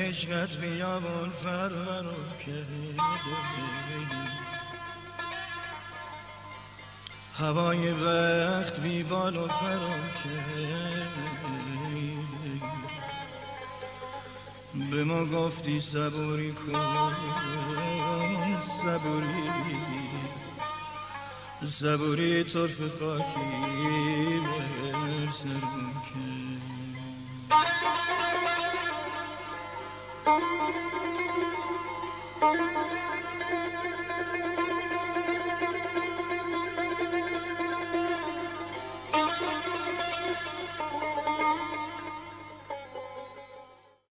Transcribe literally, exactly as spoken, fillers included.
عشقت بیابون فرورو کرده، هوای وقت بی بال و فرو کرده. به ما گفتی صبوری کن صبوری، صبوری طرف خاکی بر سر کن. Thank you.